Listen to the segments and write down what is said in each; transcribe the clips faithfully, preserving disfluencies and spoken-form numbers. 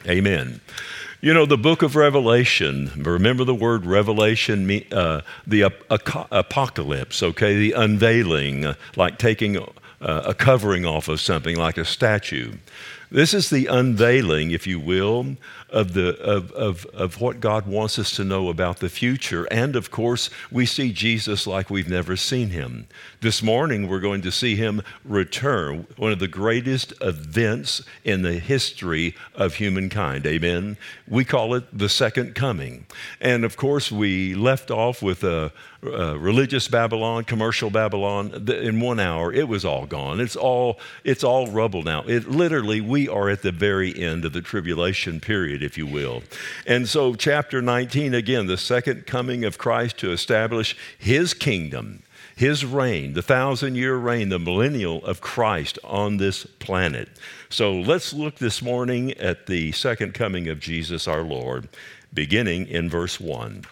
Amen. You know, the book of Revelation, remember the word revelation, uh, the ap- apocalypse, okay, the unveiling, uh, like taking uh, a covering off of something like a statue. This is the unveiling, if you will, of the of, of of what God wants us to know about the future. And of course, we see Jesus like we've never seen him. This morning, we're going to see him return, one of the greatest events in the history of humankind. Amen. We call it the second coming. And of course, we left off with a, a religious Babylon, commercial Babylon. In one hour, it was all gone. It's all it's all rubble now. It literally, we are at the very end of the tribulation period, if you will. And so chapter nineteen, again, the second coming of Christ to establish his kingdom, his reign, the thousand-year reign, the millennial of Christ on this planet. So let's look this morning at the second coming of Jesus our Lord, beginning in verse one.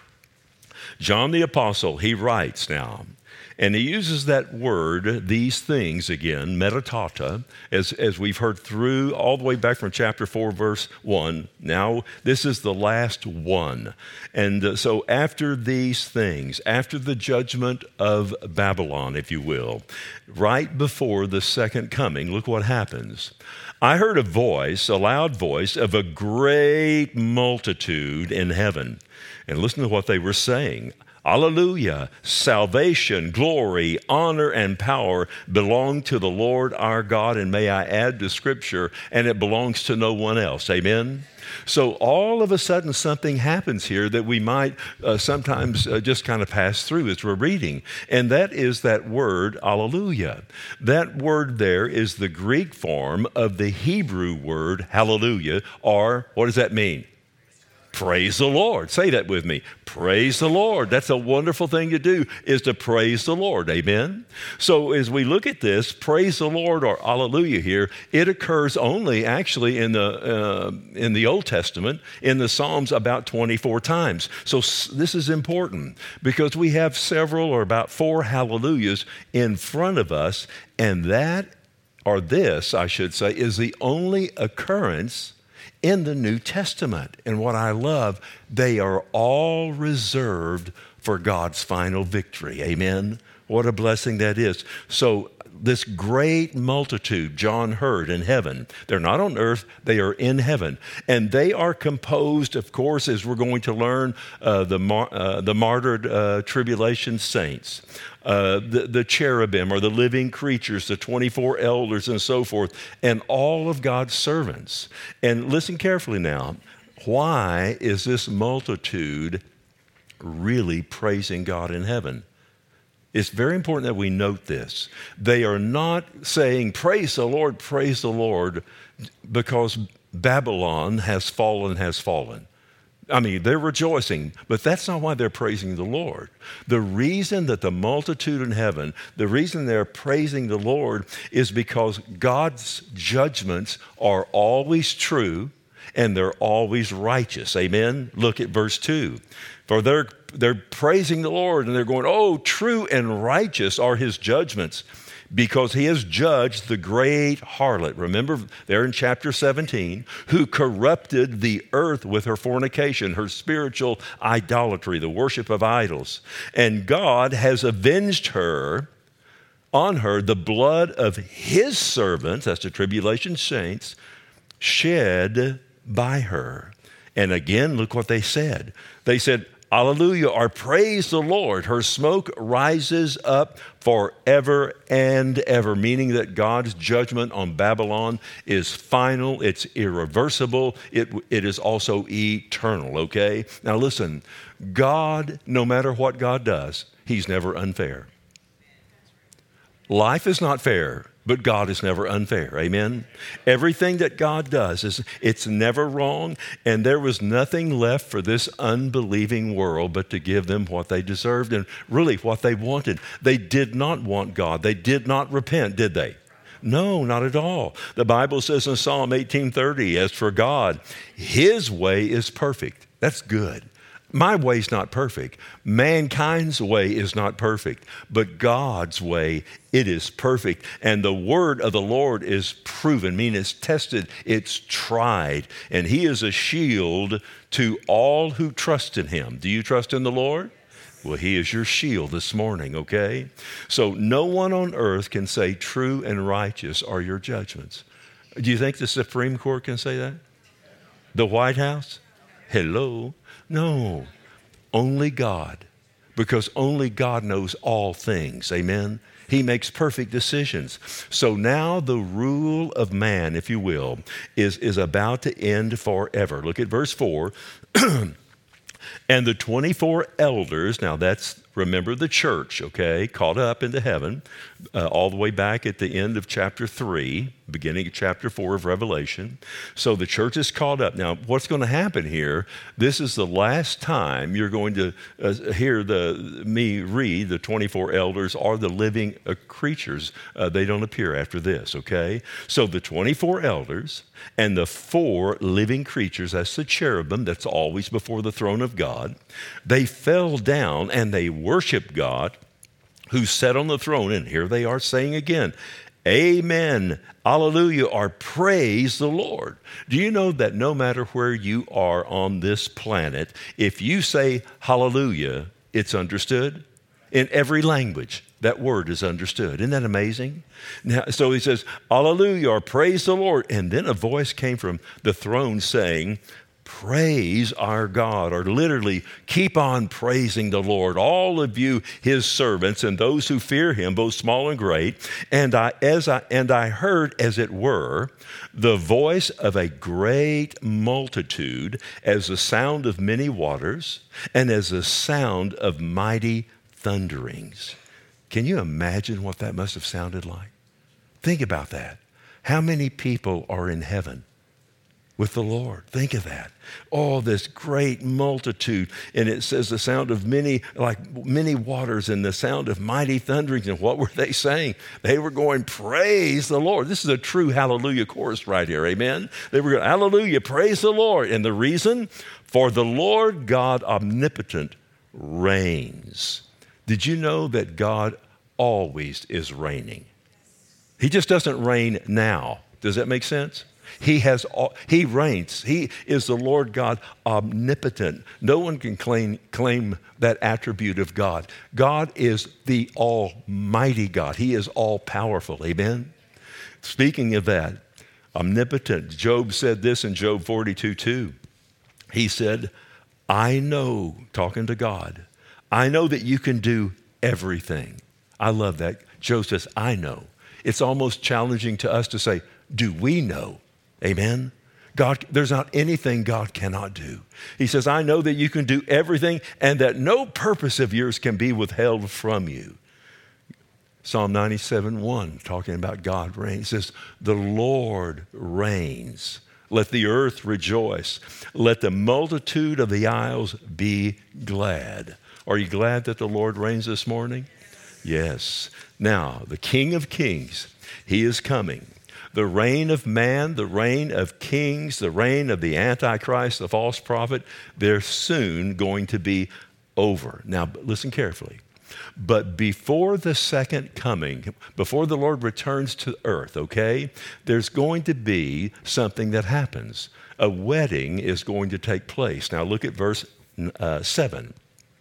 John the Apostle, he writes now, and he uses that word, these things again, metatata, as, as we've heard through all the way back from chapter four, verse one. Now, this is the last one. And uh, so after these things, after the judgment of Babylon, if you will, right before the second coming, look what happens. I heard a voice, a loud voice of a great multitude in heaven. And listen to what they were saying. Alleluia, salvation, glory, honor, and power belong to the Lord our God. And may I add to Scripture, and it belongs to no one else. Amen? So all of a sudden something happens here that we might uh, sometimes uh, just kind of pass through as we're reading. And that is that word, alleluia. That word there is the Greek form of the Hebrew word, hallelujah, or what does that mean? Praise the Lord. Say that with me. Praise the Lord. That's a wonderful thing to do, is to praise the Lord. Amen? So as we look at this, praise the Lord or hallelujah here, it occurs only actually in the uh, in the Old Testament, in the Psalms about twenty-four times. So s- this is important because we have several or about four hallelujahs in front of us, and that, or this, I should say, is the only occurrence in the New Testament. And what I love, they are all reserved for God's final victory. Amen? What a blessing that is. So this great multitude John heard in heaven, they're not on earth, they are in heaven. And they are composed, of course, as we're going to learn, uh, the, mar- uh, the martyred uh, tribulation saints. Uh, the, the cherubim or the living creatures, the twenty-four elders and so forth, and all of God's servants. And listen carefully now. Why is this multitude really praising God in heaven? It's very important that we note this. They are not saying, praise the Lord, praise the Lord, because Babylon has fallen, has fallen. I mean, they're rejoicing, but that's not why they're praising the Lord. The reason that the multitude in heaven, the reason they're praising the Lord is because God's judgments are always true and they're always righteous. Amen? Look at verse two. For they're, they're praising the Lord and they're going, oh, true and righteous are his judgments, because he has judged the great harlot. Remember there in chapter seventeen, who corrupted the earth with her fornication, her spiritual idolatry, the worship of idols. And God has avenged her, on her, the blood of his servants, that's the tribulation saints, shed by her. And again, look what they said. They said, hallelujah, or praise the Lord. Her smoke rises up forever and ever, meaning that God's judgment on Babylon is final, it's irreversible, it, it is also eternal, okay? Now listen, God, no matter what God does, he's never unfair. Life is not fair, but God is never unfair. Amen? Everything that God does, is it's never wrong, and there was nothing left for this unbelieving world but to give them what they deserved and really what they wanted. They did not want God. They did not repent, did they? No, not at all. The Bible says in Psalm eighteen thirty, as for God, his way is perfect. That's good. My way's not perfect. Mankind's way is not perfect, but God's way, it is perfect. And the word of the Lord is proven, meaning it's tested, it's tried, and he is a shield to all who trust in him. Do you trust in the Lord? Well, he is your shield this morning, okay? So no one on earth can say true and righteous are your judgments. Do you think the Supreme Court can say that? The White House? Hello? No, only God, because only God knows all things, amen? He makes perfect decisions. So now the rule of man, if you will, is, is about to end forever. Look at verse four. And the twenty-four elders, now that's, remember the church, okay, caught up into heaven, uh, all the way back at the end of chapter three, beginning of chapter four of Revelation. So the church is caught up. Now, what's going to happen here, this is the last time you're going to uh, hear the me read the twenty-four elders or the living uh, creatures. Uh, they don't appear after this, okay? So the twenty-four elders and the four living creatures, that's the cherubim that's always before the throne of God, they fell down and they worshiped God who sat on the throne. And here they are saying again, amen, hallelujah, or praise the Lord. Do you know that no matter where you are on this planet, if you say hallelujah, it's understood? In every language, that word is understood. Isn't that amazing? Now, so he says, hallelujah, or praise the Lord. And then a voice came from the throne saying, praise our God, or literally keep on praising the Lord, all of you, his servants, and those who fear him, both small and great. And I, as I, and I heard, as it were, the voice of a great multitude, as the sound of many waters, and as the sound of mighty thunderings. Can you imagine what that must have sounded like? Think about that. How many people are in heaven with the Lord? Think of that. Oh, this great multitude. And it says the sound of many, like many waters, and the sound of mighty thunderings. And what were they saying? They were going, praise the Lord. This is a true hallelujah chorus right here. Amen. They were going, hallelujah, praise the Lord. And the reason? For the Lord God omnipotent reigns. Did you know that God always is reigning? He just doesn't reign now. Does that make sense? He has, all, he reigns. He is the Lord God omnipotent. No one can claim, claim that attribute of God. God is the almighty God. He is all powerful. Amen? Speaking of that, omnipotent, Job said this in Job forty-two two. He said, I know, talking to God, I know that you can do everything. I love that. Job says, I know. It's almost challenging to us to say, do we know? Amen? God, there's not anything God cannot do. He says, I know that you can do everything and that no purpose of yours can be withheld from you. Psalm ninety-seven one, talking about God reigns, says, the Lord reigns. Let the earth rejoice. Let the multitude of the isles be glad. Are you glad that the Lord reigns this morning? Yes. Now, the King of Kings, he is coming. The reign of man, the reign of kings, the reign of the Antichrist, the false prophet, they're soon going to be over. Now, listen carefully. But before the second coming, before the Lord returns to earth, okay, there's going to be something that happens. A wedding is going to take place. Now, look at verse uh, seven.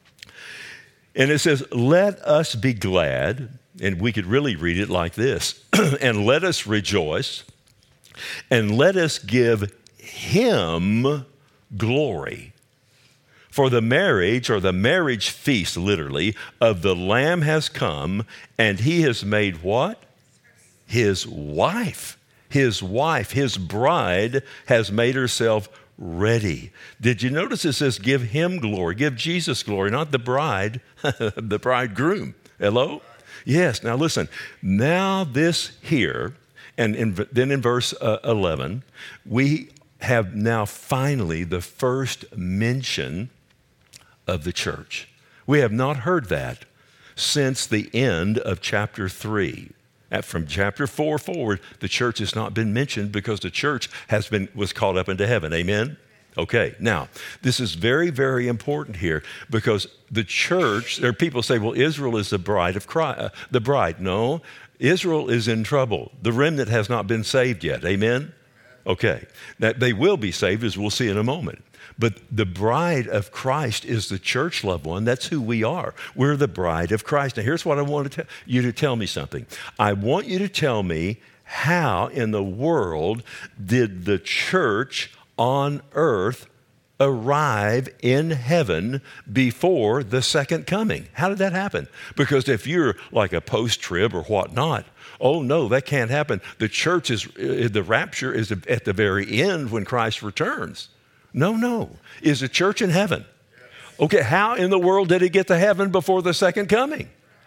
And it says, let us be glad, and we could really read it like this, and let us rejoice, and let us give him glory. For the marriage, or the marriage feast, literally, of the Lamb has come, and he has made what? His wife. His wife, his bride, has made herself ready. Did you notice it says give him glory, give Jesus glory, not the bride, the bridegroom. Hello? Yes. Now listen, now this here, and in, then in verse uh, eleven, we have now finally the first mention of the church. We have not heard that since the end of chapter three. From chapter four forward, the church has not been mentioned because the church has been was caught up into heaven. Amen? Okay, now, this is very, very important here because the church, there are people who say, well, Israel is the bride of Christ, uh, the bride. No, Israel is in trouble. The remnant has not been saved yet. Amen? Okay, now, they will be saved, as we'll see in a moment. But the bride of Christ is the church, loved one. That's who we are. We're the bride of Christ. Now, here's what I want to tell you to tell me something. I want you to tell me how in the world did the church on earth arrive in heaven before the second coming? How did that happen? Because if you're like a post-trib or whatnot, oh no, that can't happen. The church is, the rapture is at the very end when Christ returns. No, no. Is the church in heaven? Okay, how in the world did it get to heaven before the second coming?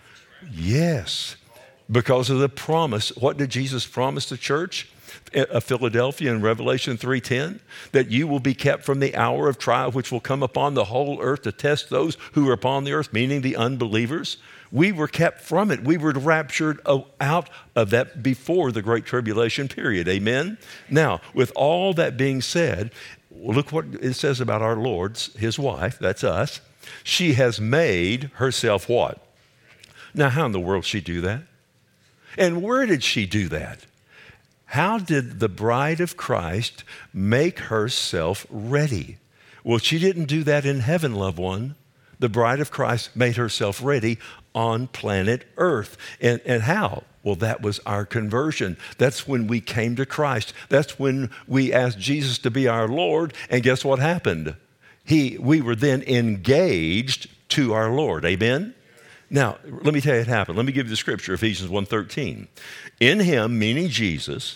Yes, because of the promise. What did Jesus promise the church of Philadelphia in Revelation three ten? That you will be kept from the hour of trial which will come upon the whole earth to test those who are upon the earth, meaning the unbelievers. We were kept from it. We were raptured out of that before the Great Tribulation period. Amen? Now, with all that being said, look what it says about our Lord's, his wife, that's us. She has made herself what? Now, how in the world did she do that? And where did she do that? How did the bride of Christ make herself ready? Well, she didn't do that in heaven, loved one. The bride of Christ made herself ready on planet Earth. And, and how? Well, that was our conversion. That's when we came to Christ. That's when we asked Jesus to be our Lord. And guess what happened? He, we were then engaged to our Lord. Amen? Now, let me tell you what happened. Let me give you the scripture, Ephesians one thirteen. In him, meaning Jesus,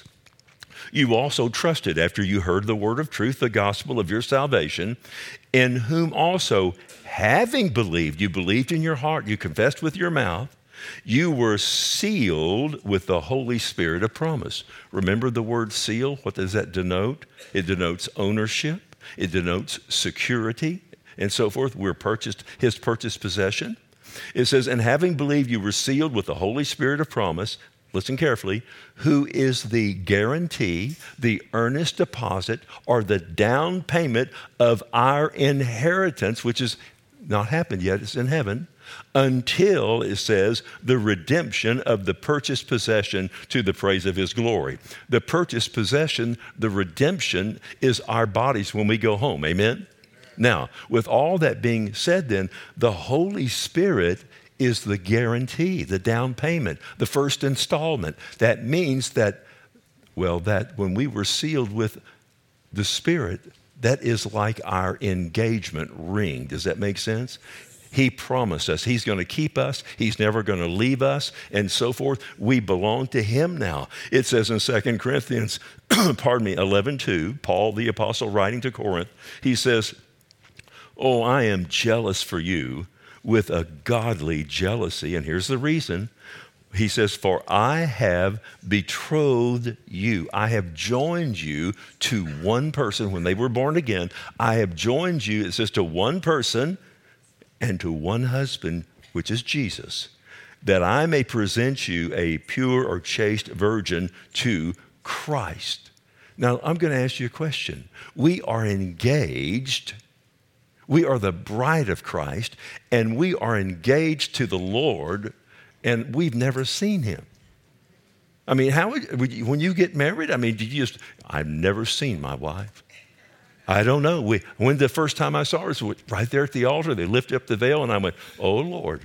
you also trusted after you heard the word of truth, the gospel of your salvation, in whom also, having believed, you believed in your heart, you confessed with your mouth, you were sealed with the Holy Spirit of promise. Remember the word seal? What does that denote? It denotes ownership. It denotes security and so forth. We're purchased, his purchased possession. It says, and having believed, you were sealed with the Holy Spirit of promise. Listen carefully. Who is the guarantee, the earnest deposit, or the down payment of our inheritance, which is not happened yet, it's in heaven, until, it says, the redemption of the purchased possession to the praise of his glory. The purchased possession, the redemption, is our bodies when we go home. Amen? Now, with all that being said then, the Holy Spirit is the guarantee, the down payment, the first installment. That means that, well, that when we were sealed with the Spirit, that is like our engagement ring. Does that make sense? He promised us he's going to keep us. He's never going to leave us and so forth. We belong to him now. It says in Second Corinthians, pardon me, eleven two, Paul the apostle writing to Corinth, he says, oh, I am jealous for you with a godly jealousy. And here's the reason. He says, for I have betrothed you. I have joined you to one person. When they were born again, I have joined you, it says, to one person and to one husband, which is Jesus, that I may present you a pure or chaste virgin to Christ. Now, I'm going to ask you a question. We are engaged. We are the bride of Christ, and we are engaged to the Lord, and we've never seen him. I mean, how would, would you, when you get married, I mean, did you just, I've never seen my wife. I don't know. We, when the first time I saw her, was right there at the altar, they lifted up the veil, and I went, oh, Lord.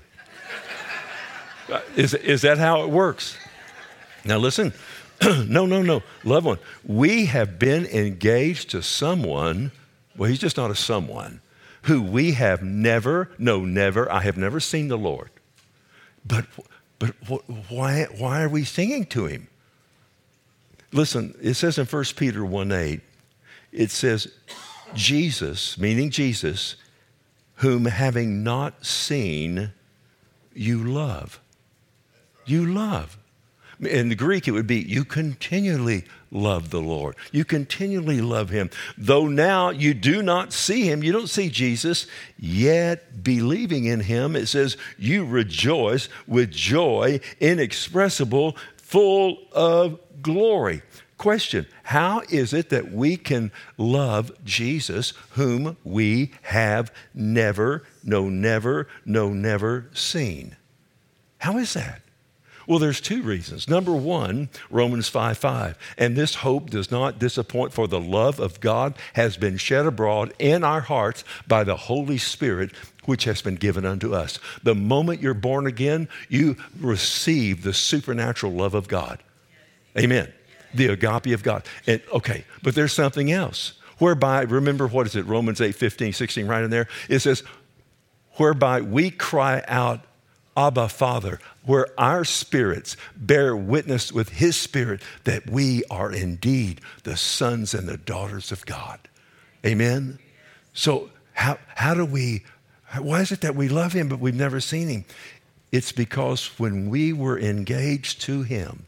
is, is that how it works? Now, listen. no, no, no. Loved one, we have been engaged to someone, well, he's just not a someone, who we have never, no, never, I have never seen the Lord. But, but why, why are we singing to him? Listen, it says in First Peter one eight, it says, Jesus, meaning Jesus, whom having not seen, you love. You love. In the Greek, it would be, you continually love the Lord. You continually love him. Though now you do not see him, you don't see Jesus, yet believing in him, it says, you rejoice with joy inexpressible, full of glory. question, how is it that we can love Jesus whom we have never, no, never, no, never seen? How is that? Well, there's two reasons. Number one, Romans five five. And this hope does not disappoint, for the love of God has been shed abroad in our hearts by the Holy Spirit, which has been given unto us. The moment you're born again, you receive the supernatural love of God. Amen. The agape of God. And okay, but there's something else. Whereby, remember, what is it? Romans eight fifteen, sixteen, right in there. It says, whereby we cry out, Abba, Father, where our spirits bear witness with his spirit that we are indeed the sons and the daughters of God. Amen? So how, how do we, why is it that we love him but we've never seen him? It's because when we were engaged to him,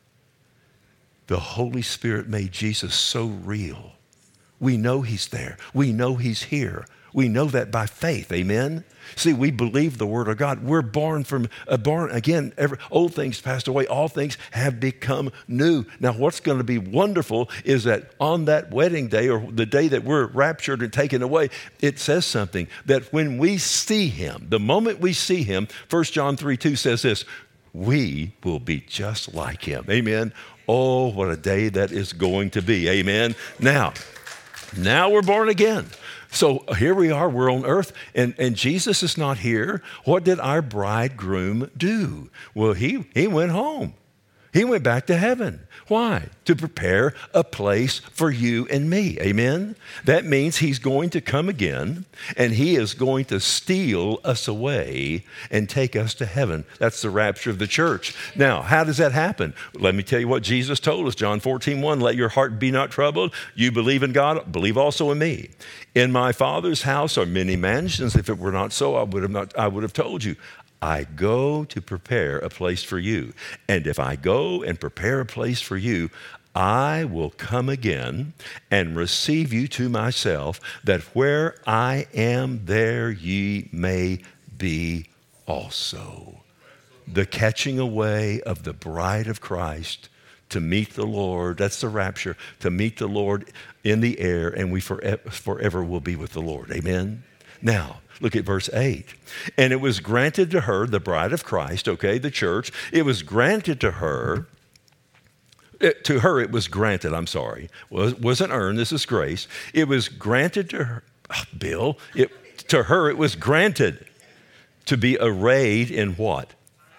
the Holy Spirit made Jesus so real. We know he's there. We know he's here. We know that by faith, amen? See, we believe the word of God. We're born from, uh, born again, every, old things passed away, all things have become new. Now, what's going to be wonderful is that on that wedding day, or the day that we're raptured and taken away, it says something, that when we see him, the moment we see him, First John three two says this, we will be just like him, amen? Oh, what a day that is going to be, amen? Now, now we're born again. So here we are, we're on earth, and, and Jesus is not here. What did our bridegroom do? Well, he, he went home. He went back to heaven. Why? To prepare a place for you and me. Amen? That means he's going to come again, and he is going to steal us away and take us to heaven. That's the rapture of the church. Now, how does that happen? Let me tell you what Jesus told us, John fourteen one, let your heart be not troubled. You believe in God, believe also in me. In my Father's house are many mansions. If it were not so, I would have not, I would have told you. I go to prepare a place for you. And if I go and prepare a place for you, I will come again and receive you to myself, that where I am, there ye may be also. The catching away of the bride of Christ to meet the Lord, that's the rapture, to meet the Lord in the air, and we forever, forever will be with the Lord. Amen? Now, look at verse eight. And it was granted to her, the bride of Christ, okay, the church, it was granted to her, it, to her it was granted, I'm sorry, was, wasn't earned, this is grace. It was granted to her, oh, Bill, it, to her it was granted to be arrayed in what?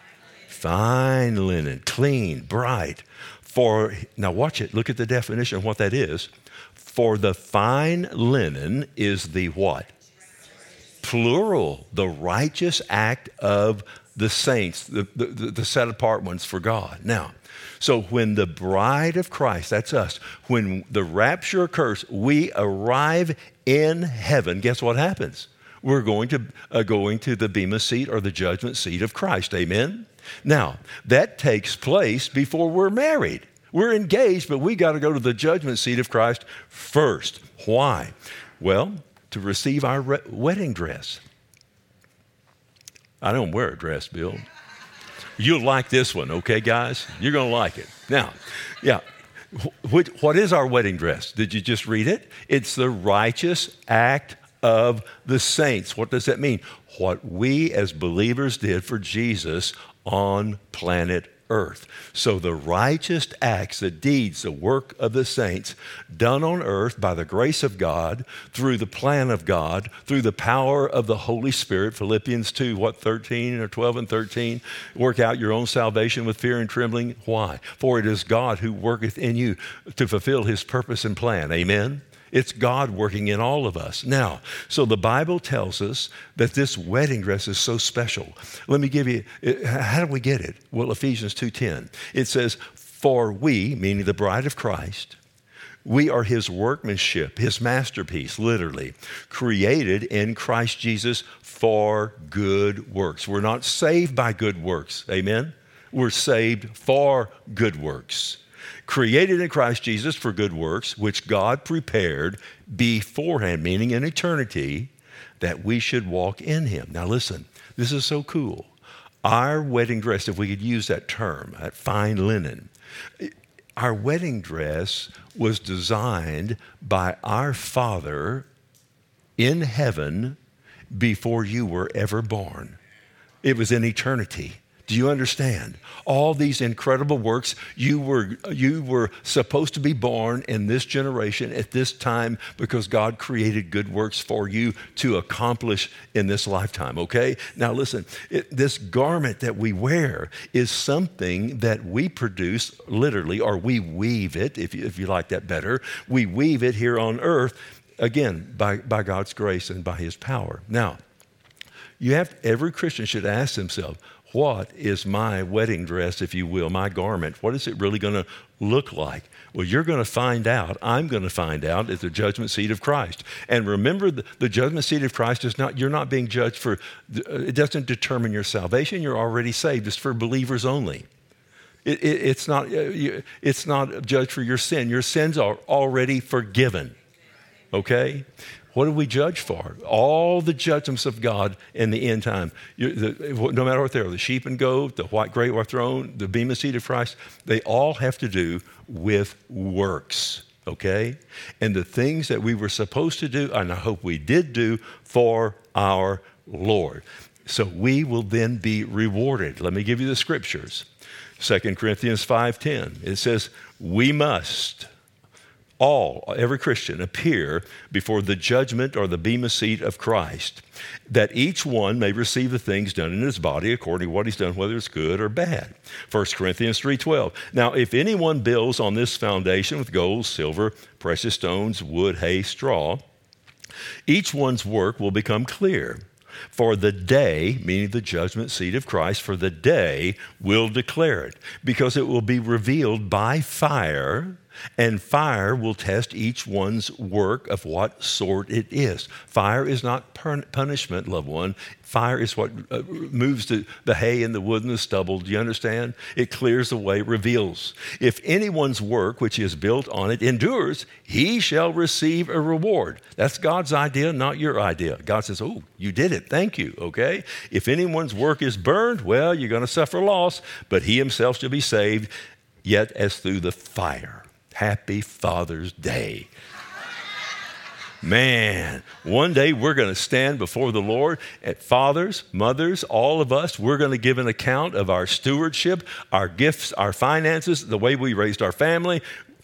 Fine linen, clean, bright. For, now watch it, look at the definition of what that is. For the fine linen is the what? Plural, the righteous act of the saints, the, the, the set apart ones for God. Now, so when the bride of Christ, that's us, when the rapture occurs, we arrive in heaven, guess what happens? We're going to, uh, going to the bema seat or the judgment seat of Christ, amen? Now, that takes place before we're married. We're engaged, but we got to go to the judgment seat of Christ first. Why? Well, to receive our re- wedding dress. I don't wear a dress, Bill. You'll like this one, okay, guys? You're going to like it. Now, yeah, what, what is our wedding dress? Did you just read it? It's the righteous act of the saints. What does that mean? What we as believers did for Jesus on planet Earth. So the righteous acts, the deeds, the work of the saints done on earth by the grace of God, through the plan of God, through the power of the Holy Spirit, Philippians two, what, thirteen or twelve and thirteen, work out your own salvation with fear and trembling. Why? For it is God who worketh in you to fulfill his purpose and plan. Amen? It's God working in all of us. Now, so the Bible tells us that this wedding dress is so special. Let me give you, how do we get it? Well, Ephesians two ten. It says, for we, meaning the bride of Christ, we are his workmanship, his masterpiece, literally, created in Christ Jesus for good works. We're not saved by good works. Amen? We're saved for good works. Created in Christ Jesus for good works, which God prepared beforehand, meaning in eternity, that we should walk in him. Now listen, this is so cool. Our wedding dress, if we could use that term, that fine linen, Our wedding dress was designed by our Father in heaven before you were ever born. It was in eternity. Do you understand? All these incredible works, you were, you were supposed to be born in this generation at this time because God created good works for you to accomplish in this lifetime, okay? Now listen, it, this garment that we wear is something that we produce literally, or we weave it, if you, if you like that better. We weave it here on earth, again, by, by God's grace and by his power. Now, you have, every Christian should ask themselves, what is my wedding dress, if you will, my garment? What is it really going to look like? Well, you're going to find out. I'm going to find out at the judgment seat of Christ. And remember, the, the judgment seat of Christ is not, you're not being judged for, it doesn't determine your salvation. You're already saved. It's for believers only. It, it, it's not, it's not judged for your sin. Your sins are already forgiven. Okay? What do we judge for? All the judgments of God in the end time. You, the, no matter what they are, the sheep and goat, the white great white throne, the bema seat of Christ, they all have to do with works, okay? And the things that we were supposed to do, and I hope we did do, for our Lord. So we will then be rewarded. Let me give you the scriptures. Second Corinthians five ten, it says, we must... all, every Christian, appear before the judgment or the bema seat of Christ, that each one may receive the things done in his body according to what he's done, whether it's good or bad. First Corinthians three twelve. Now, if anyone builds on this foundation with gold, silver, precious stones, wood, hay, straw, each one's work will become clear. For the day, meaning the judgment seat of Christ, for the day will declare it, because it will be revealed by fire, and fire will test each one's work of what sort it is. Fire is not punishment, loved one. Fire is what uh, moves the, the hay and the wood and the stubble. Do you understand? It clears the way, reveals. If anyone's work, which is built on it, endures, he shall receive a reward. That's God's idea, not your idea. God says, oh, you did it. Thank you, okay? If anyone's work is burned, well, you're going to suffer loss, but he himself shall be saved, yet as through the fire. Happy Father's Day. Man, one day we're going to stand before the Lord. At fathers, mothers, all of us, we're going to give an account of our stewardship, our gifts, our finances, the way we raised our family,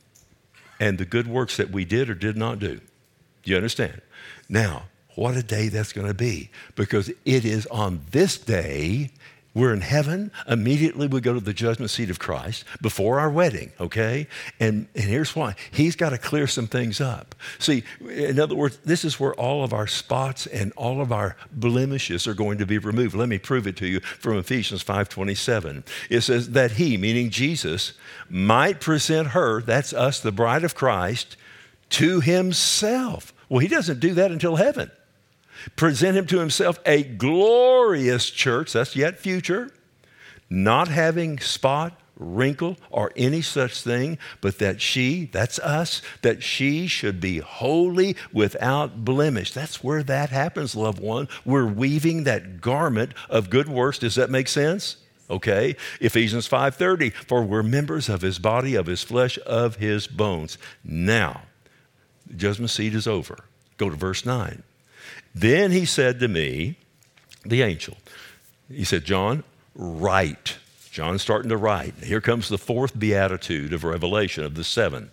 and the good works that we did or did not do. Do you understand? Now, what a day that's going to be, because it is on this day. We're in heaven. Immediately we go to the judgment seat of Christ before our wedding, okay? And, and here's why. He's got to clear some things up. See, in other words, this is where all of our spots and all of our blemishes are going to be removed. Let me prove it to you from Ephesians five twenty-seven. It says that he, meaning Jesus, might present her, that's us, the bride of Christ, to himself. Well, he doesn't do that until heaven. Present him to himself a glorious church, that's yet future, not having spot, wrinkle, or any such thing, but that she, that's us, that she should be holy without blemish. That's where that happens, loved one. We're weaving that garment of good works. Does that make sense? Okay. Ephesians five thirty, for we're members of his body, of his flesh, of his bones. Now, the judgment seat is over. Go to verse nine. Then he said to me, the angel, he said, John, write. John's starting to write. Here comes the fourth beatitude of Revelation of the seven.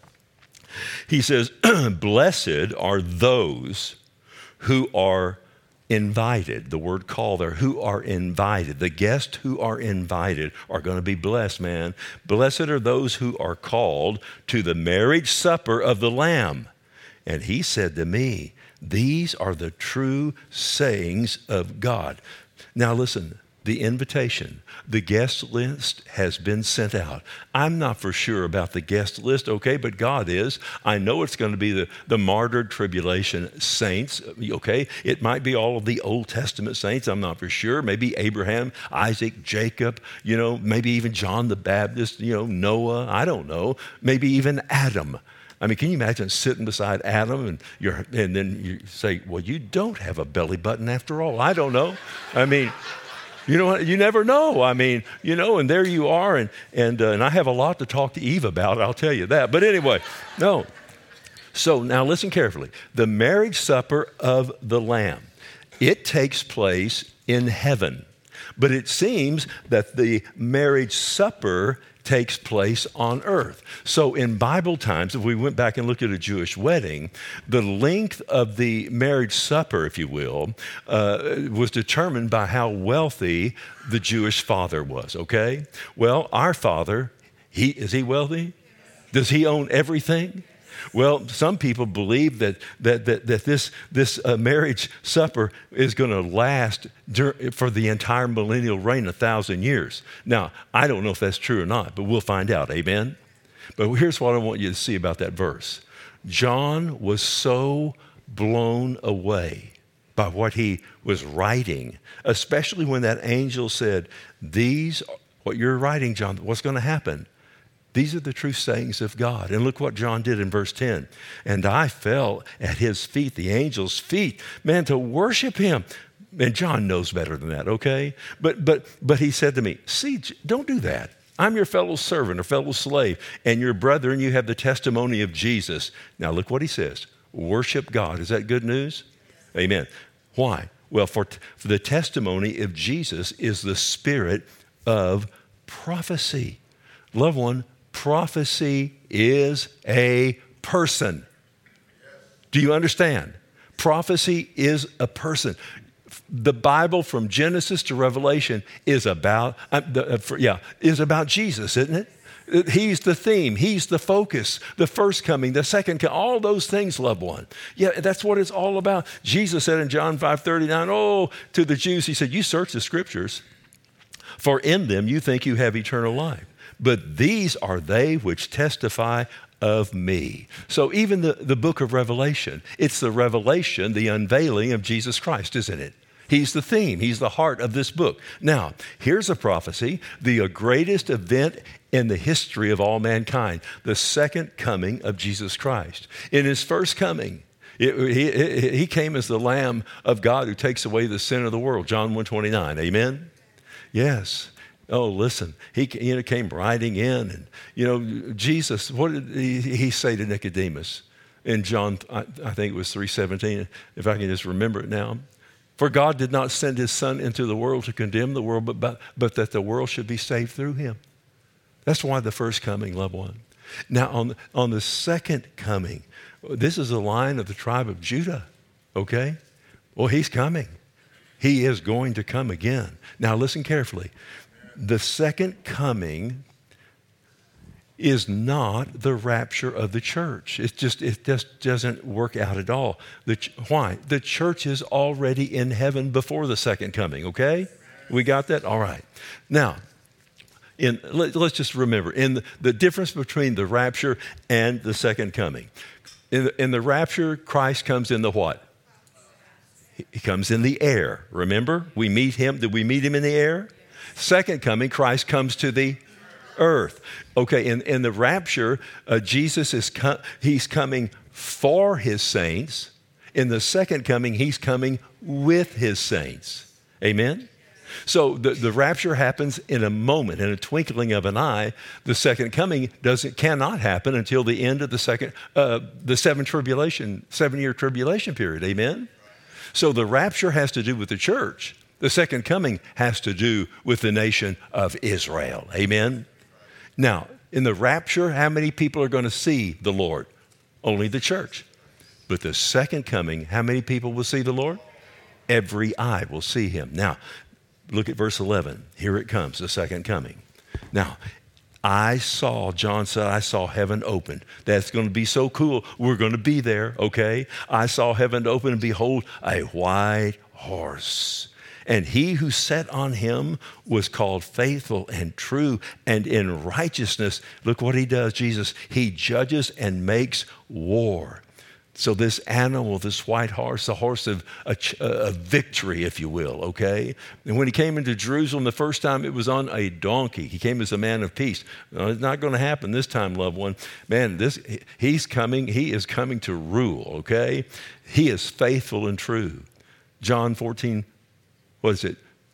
He says, blessed are those who are invited. The word call there, who are invited. The guests who are invited are going to be blessed, man. Blessed are those who are called to the marriage supper of the Lamb. And he said to me, these are the true sayings of God. Now listen, the invitation, the guest list has been sent out. I'm not for sure about the guest list, okay, but God is. I know it's going to be the, the martyred tribulation saints, okay? It might be all of the Old Testament saints, I'm not for sure. Maybe Abraham, Isaac, Jacob, you know, maybe even John the Baptist, you know, Noah, I don't know. Maybe even Adam. I mean, can you imagine sitting beside Adam and you're, and then you say, well, you don't have a belly button after all. I don't know. I mean, You know what? You never know. I mean, you know, and there you are. And, and, uh, and I have a lot to talk to Eve about. I'll tell you that. But anyway, no. So now listen carefully. The marriage supper of the Lamb, it takes place in heaven. But it seems that the marriage supper takes place on earth. So in Bible times, if we went back and looked at a Jewish wedding, the length of the marriage supper, if you will, uh, was determined by how wealthy the Jewish father was, okay? Well, our father, he is he wealthy? Does he own everything? Well, some people believe that that that, that this this uh, marriage supper is going to last dur- for the entire millennial reign, a thousand years. Now, I don't know if that's true or not, but we'll find out. Amen. But here's what I want you to see about that verse. John was so blown away by what he was writing, especially when that angel said, "These, what you're writing, John, what's going to happen? These are the true sayings of God." And look what John did in verse ten. "And I fell at his feet," the angel's feet, man, to worship him. And John knows better than that, okay? But but but he said to me, "See, don't do that. I'm your fellow servant or fellow slave, and your brother, and you have the testimony of Jesus." Now look what he says. Worship God. Is that good news? Amen. Why? Well, for, t- for the testimony of Jesus is the spirit of prophecy. Loved one, prophecy is a person. Do you understand? Prophecy is a person. The Bible from Genesis to Revelation is about, uh, the, uh, for, yeah, is about Jesus, isn't it? He's the theme. He's the focus. The first coming, the second coming, all those things, loved one. Yeah, that's what it's all about. Jesus said in John five thirty-nine, oh, to the Jews, he said, "You search the scriptures, for in them you think you have eternal life. But these are they which testify of me." So even the, the book of Revelation, it's the revelation, the unveiling of Jesus Christ, isn't it? He's the theme. He's the heart of this book. Now, here's a prophecy, the greatest event in the history of all mankind, the second coming of Jesus Christ. In his first coming, it, he, he came as the Lamb of God who takes away the sin of the world, John one twenty-nine. Amen? Yes. Oh, listen, he you know, came riding in. And, you know, Jesus, what did he, he say to Nicodemus in John, I, I think it was three seventeen, if I can just remember it now? "For God did not send his Son into the world to condemn the world, but, but, but that the world should be saved through him." That's why the first coming, loved one. Now, on the, on the second coming, this is a line of the tribe of Judah, okay? Well, he's coming. He is going to come again. Now, listen carefully. The second coming is not the rapture of the church. It just it just doesn't work out at all. The, why? The church is already in heaven before the second coming, okay? We got that? All right. Now, in, let, let's just remember, in the, the difference between the rapture and the second coming. In the, in the rapture, Christ comes in the what? He comes in the air. Remember? We meet him. Did we meet him in the air? Second coming, Christ comes to the earth. Okay, in, in the rapture, uh, Jesus is co- he's coming for his saints. In the second coming, he's coming with his saints. Amen? So the, the rapture happens in a moment, in a twinkling of an eye. The second coming doesn't cannot happen until the end of the second, uh, the seven tribulation, seven-year tribulation period. Amen? So the rapture has to do with the church. The second coming has to do with the nation of Israel. Amen? Now, in the rapture, how many people are going to see the Lord? Only the church. But the second coming, how many people will see the Lord? Every eye will see him. Now, look at verse eleven. Here it comes, the second coming. Now, I saw, John said, I saw heaven open. That's going to be so cool. We're going to be there, okay? I saw heaven open, and behold, a white horse. And he who sat on him was called Faithful and True, and in righteousness, look what he does, Jesus. He judges and makes war. So this animal, this white horse, the horse of a, a victory, if you will, okay? And when he came into Jerusalem the first time, it was on a donkey. He came as a man of peace. No, it's not going to happen this time, loved one. Man, this he's coming. He is coming to rule, okay? He is faithful and true. John fourteen, what is it?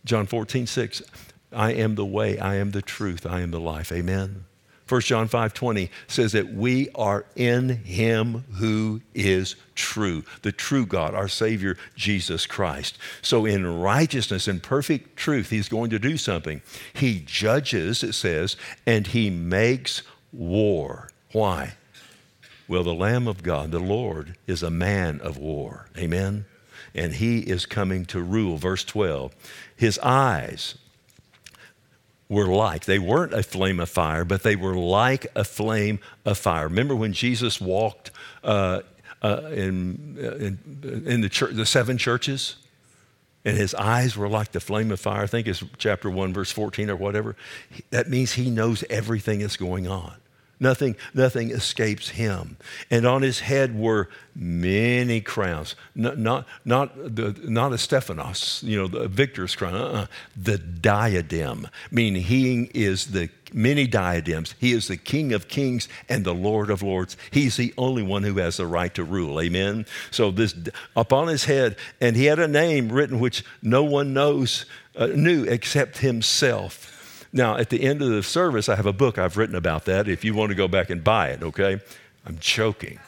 John fourteen, six, I am the way, I am the truth, I am the life. Amen. First John five twenty says that we are in him who is true, the true God, our Savior, Jesus Christ. So in righteousness and perfect truth, he's going to do something. He judges, it says, and he makes war. Why? Well, the Lamb of God, the Lord, is a man of war. Amen? And he is coming to rule. Verse twelve, his eyes were like, they weren't a flame of fire, but they were like a flame of fire. Remember when Jesus walked uh, uh, in, in, in the, church, the seven churches? And his eyes were like the flame of fire. I think it's chapter one, verse fourteen or whatever. That means he knows everything that's going on. Nothing, nothing escapes him. And on his head were many crowns. Not, not, not, the, not a Stephanos, you know, the victor's crown. Uh-uh. The diadem, meaning he is the many diadems. He is the King of kings and the Lord of lords. He's the only one who has the right to rule. Amen. So this upon his head, and he had a name written which no one knows, uh, knew except himself. Now, at the end of the service, I have a book I've written about that if you want to go back and buy it, okay? I'm joking.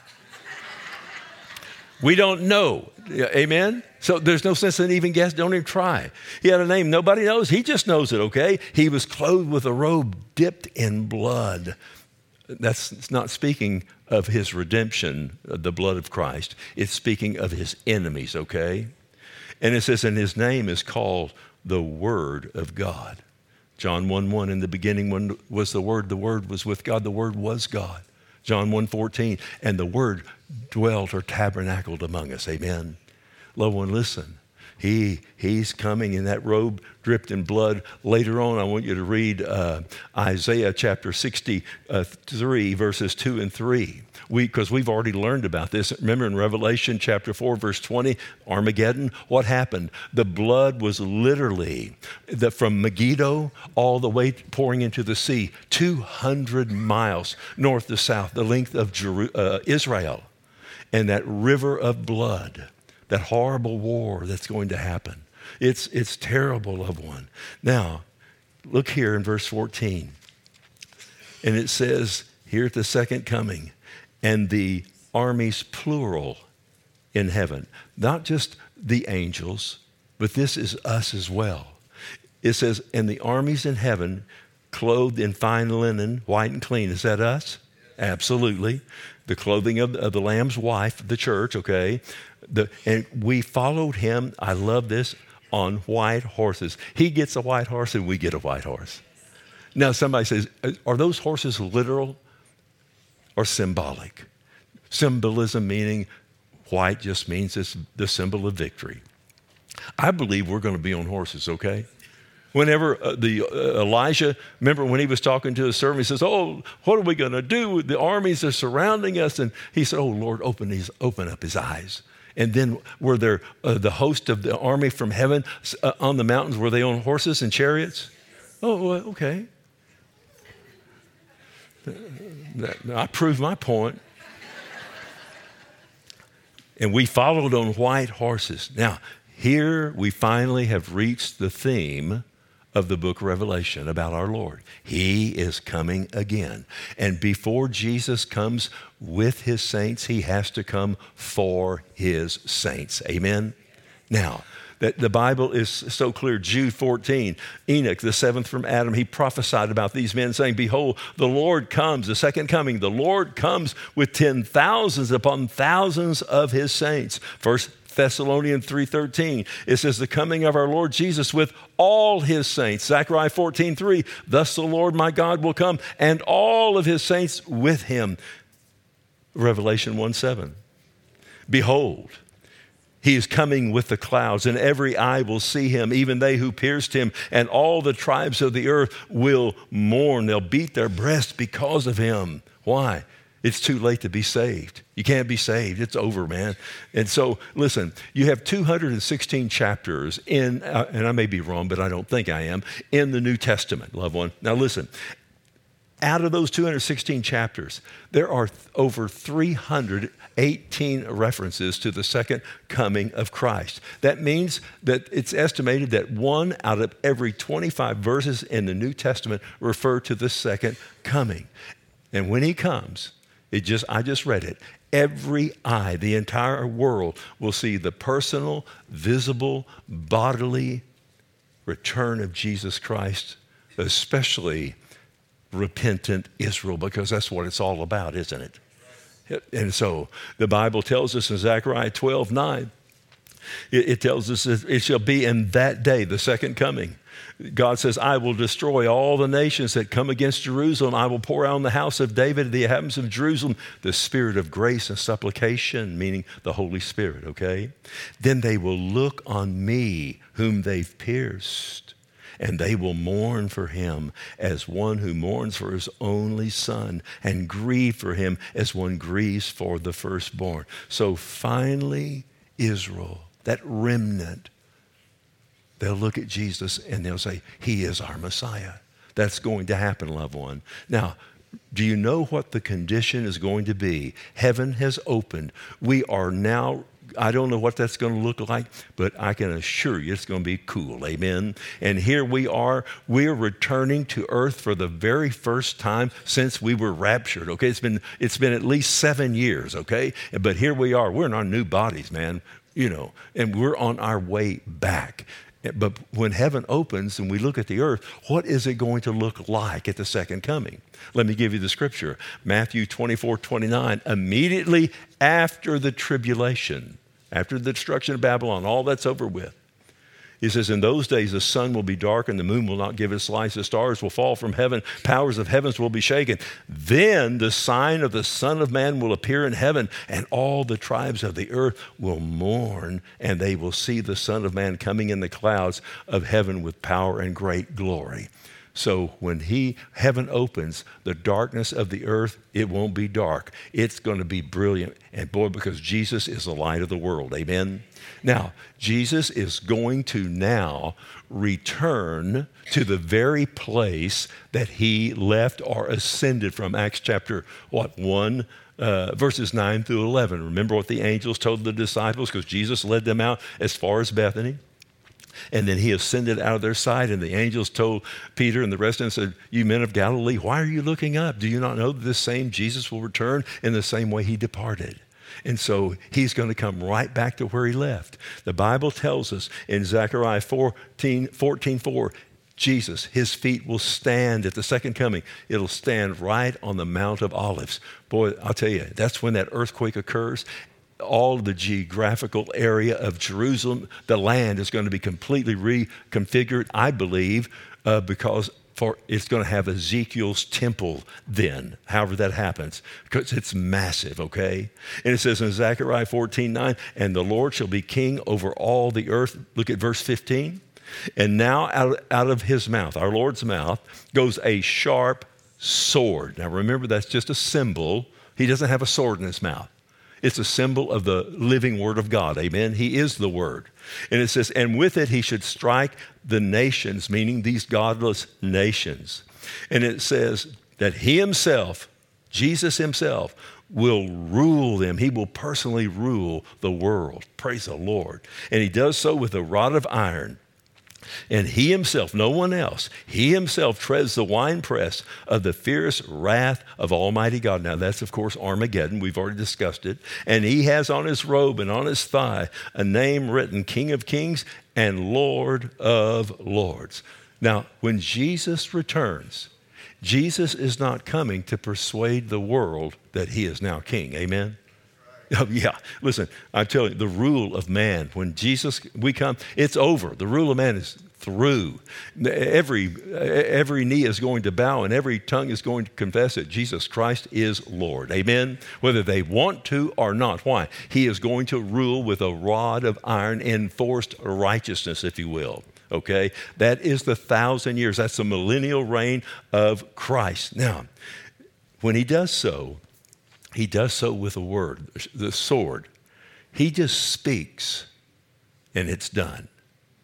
We don't know. Amen? So there's no sense in even guess. Don't even try. He had a name nobody knows. He just knows it, okay? He was clothed with a robe dipped in blood. That's it's not speaking of his redemption, the blood of Christ. It's speaking of his enemies, okay? And it says, and his name is called the Word of God. John one one, in the beginning when was the Word, the Word was with God, the Word was God. John one fourteen, and the Word dwelt or tabernacled among us. Amen. Loved one, listen. He, he's coming in that robe dripped in blood. Later on, I want you to read uh, Isaiah chapter sixty-three, verses two and three. We, because we've already learned about this. Remember in Revelation chapter four, verse twenty, Armageddon, what happened? The blood was literally the, from Megiddo all the way pouring into the sea, two hundred miles north to south, the length of Jeru- uh, Israel. And that river of blood, that horrible war that's going to happen. It's, it's terrible, loved one. Now, look here in verse fourteen. And it says here at the second coming, and the armies plural in heaven. Not just the angels, but this is us as well. It says, and the armies in heaven clothed in fine linen, white and clean. Is that us? Absolutely. The clothing of, of the Lamb's wife, the church, okay? The, and we followed him, I love this, on white horses. He gets a white horse and we get a white horse. Now somebody says, are those horses literal or symbolic? Symbolism meaning white just means it's the symbol of victory. I believe we're going to be on horses, okay? Whenever uh, the uh, Elijah, remember when he was talking to his servant, he says, oh, what are we going to do? The armies are surrounding us. And he said, oh, Lord, open, his, open up his eyes. And then were there uh, the host of the army from heaven uh, on the mountains? Were they on horses and chariots? Oh, well, okay. I proved my point. And we followed on white horses. Now, here we finally have reached the theme of the book of Revelation about our Lord. He is coming again. And before Jesus comes with his saints, he has to come for his saints. Amen? Now, that the Bible is so clear. Jude fourteen, Enoch, the seventh from Adam, he prophesied about these men saying, behold, the Lord comes, the second coming, the Lord comes with ten thousands upon thousands of his saints. First Thessalonians three thirteen, it says the coming of our Lord Jesus with all his saints. Zechariah fourteen three, thus the Lord my God will come and all of his saints with him. Revelation one seven, behold, he is coming with the clouds, and every eye will see him, even they who pierced him, and all the tribes of the earth will mourn. They'll beat their breasts because of him. Why? It's too late to be saved. You can't be saved. It's over, man. And so, listen, you have two hundred sixteen chapters in, uh, and I may be wrong, but I don't think I am, in the New Testament, loved one. Now listen, Out of those two hundred sixteen chapters, there are th- over three hundred eighteen references to the second coming of Christ. That means that it's estimated that one out of every twenty-five verses in the New Testament refer to the second coming. And when he comes, it just I just read it, every eye, the entire world will see the personal, visible, bodily return of Jesus Christ, especially repentant Israel, because that's what it's all about, isn't it? And so the Bible tells us in Zechariah twelve nine, it, it tells us that it shall be in that day, the second coming. God says, I will destroy all the nations that come against Jerusalem. I will pour out on the house of David, the inhabitants of Jerusalem, the spirit of grace and supplication, meaning the Holy Spirit, okay? Then they will look on me, whom they've pierced, and they will mourn for him as one who mourns for his only son, and grieve for him as one grieves for the firstborn. So finally, Israel, that remnant, they'll look at Jesus and they'll say, he is our Messiah. That's going to happen, loved one. Now, do you know what the condition is going to be? Heaven has opened. We are now, I don't know what that's going to look like, but I can assure you it's going to be cool, amen? And here we are, we're returning to earth for the very first time since we were raptured, okay? It's been, it's been at least seven years, okay? But here we are, we're in our new bodies, man, you know, and we're on our way back. But when heaven opens and we look at the earth, what is it going to look like at the second coming? Let me give you the scripture. Matthew twenty-four twenty-nine, immediately after the tribulation, after the destruction of Babylon, all that's over with. He says, in those days the sun will be dark and the moon will not give its light. The stars will fall from heaven. Powers of heavens will be shaken. Then the sign of the Son of Man will appear in heaven, and all the tribes of the earth will mourn, and they will see the Son of Man coming in the clouds of heaven with power and great glory. So when he, heaven opens, the darkness of the earth, it won't be dark. It's going to be brilliant. And boy, because Jesus is the light of the world. Amen? Now, Jesus is going to now return to the very place that he left or ascended from. Acts chapter, what, one, uh, verses nine through eleven. Remember what the angels told the disciples, because Jesus led them out as far as Bethany. And then he ascended out of their sight, and the angels told Peter and the rest of them, said, you men of Galilee, why are you looking up? Do you not know that this same Jesus will return in the same way he departed? And so he's going to come right back to where he left. The Bible tells us in Zechariah fourteen four, Jesus, his feet will stand at the second coming. It'll stand right on the Mount of Olives. Boy, I'll tell you, that's when that earthquake occurs. All the geographical area of Jerusalem, the land is going to be completely reconfigured, I believe, uh, because for it's going to have Ezekiel's temple then, however that happens, because it's massive, okay? And it says in Zechariah fourteen nine, and the Lord shall be king over all the earth. Look at verse fifteen. And now out, out of his mouth, our Lord's mouth, goes a sharp sword. Now remember, that's just a symbol. He doesn't have a sword in his mouth. It's a symbol of the living word of God. Amen. He is the word. And it says, and with it he should strike the nations, meaning these godless nations. And it says that he himself, Jesus himself, will rule them. He will personally rule the world. Praise the Lord. And he does so with a rod of iron. And he himself, no one else, he himself treads the winepress of the fierce wrath of Almighty God. Now that's, of course, Armageddon. We've already discussed it. And he has on his robe and on his thigh a name written, King of Kings and Lord of Lords. Now, when Jesus returns, Jesus is not coming to persuade the world that he is now king. Amen? Oh, yeah. Listen, I tell you, the rule of man, when Jesus, we come, it's over. The rule of man is through. Every, every knee is going to bow and every tongue is going to confess that Jesus Christ is Lord. Amen? Whether they want to or not. Why? He is going to rule with a rod of iron, enforced righteousness, if you will. Okay? That is the thousand years. That's the millennial reign of Christ. Now, when he does so, he does so with a word, the sword. He just speaks and it's done.